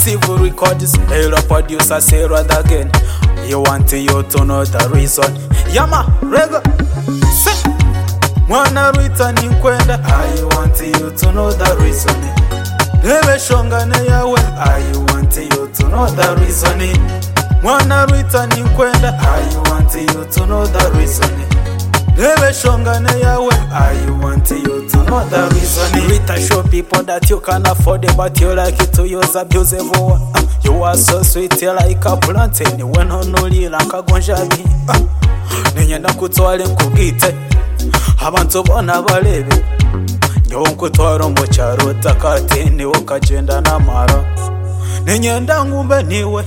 Massive records, Hero producer Sarah again. You want you to know the reason. Yama, rega, say. Mwana ruita ni kwenda. I want you to know the reason. Nebe shongane yawe. I want you to know the reason. Mwana ruita ni kwenda. I want you to know the reason. Nebe shongane yawe. I want you to know the reason. Rita show people that you can afford it, but you like it to use abusive word. You are so sweet like a plantain. When on no like a gonjabi. Ninyenda kutwale nkugite. Abantu bona balebe. Nyonko twaro mu cyaro takati niwo kagenda namara. Ninyenda ngumbe niwe.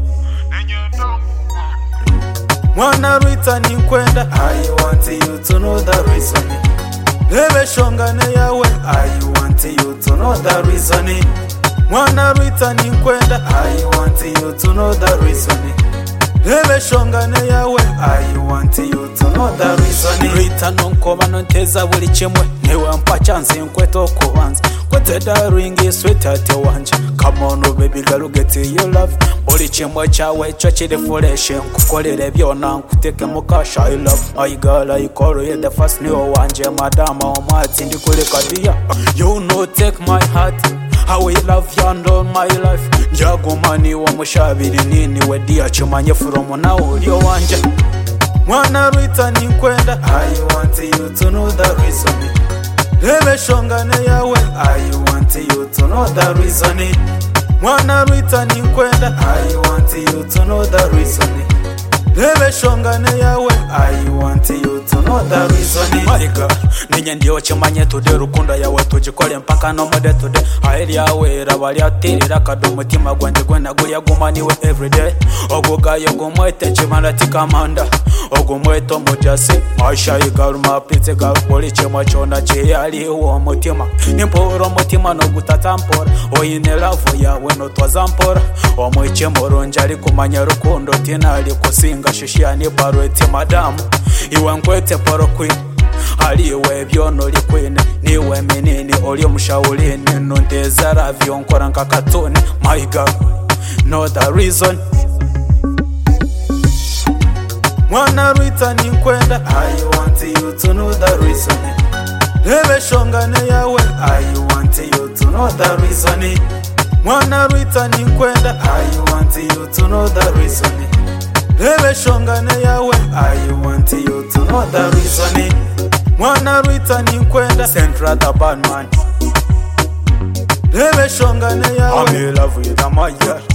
Mwana ruita ni kwenda. I want you to know the reason. Nebe shongane yawe. I want you to know the reason. Mwana ruita ni kwenda. I want you to know the reason. Nebe shongane yawe. I want you to know the reason. Rita nonkoba nonteza buli kimwe. Niwe mpa chance nkweto kubanza. Kwete daringi sweetheart wanje. Come on baby girl get your love. Buli kimwe cyawe cyo kiri fresh. Nkukolere byona nkuteke mukasha I love. My girl I call you the first new wanje. Madama omwati ndi kule kadia. You know take my heart. How we love you and all my life. Njagumani wa mushabiri nini wedia chumanye from now ulio wanje. Mwana ruita ni kwenda. I want you to know the reason. Nebe shongane yawe. I want you to know the reason. Mwana ruita ni kwenda. I want you to know the reason. Nebe shongane yawe. I want you to know the reason. My girl, ninye ndiyo chimanye tude rukundo yawe tujikole mpaka no mode tude. Hairi yawe rabali atirira kado mutima gwanje gwena guya gumaniwe everyday. Ogugayo gumwete chimana tikamanda. Ogumweto mujase. Masha igaru mapite garu poli chima chona chiyali uo mutima. Nimporo mutima no gutatampora. Oyine lavo yawe no twazampora. Omwiche moronjali kumanya rukundo tinali kusinga shishia baro eti madamu. Iwe nkwete poro queen. Aliwe byono likwene. Niwe menini oli omushaulini. Nundeza ravyo nkora nkakatoni. My girl, know the reason. Mwana ruita ni kwenda. I want you to know the reason. Nebe shongane yawe. I want you to know the reason. Mwana ruita ni kwenda. I want you to know the reason. Nebe shongane yawe. I want you to know the reason. Mwana ruita ni kwenda. Central the bad man. Nebe shongane yawe. I'm in love with a my girl.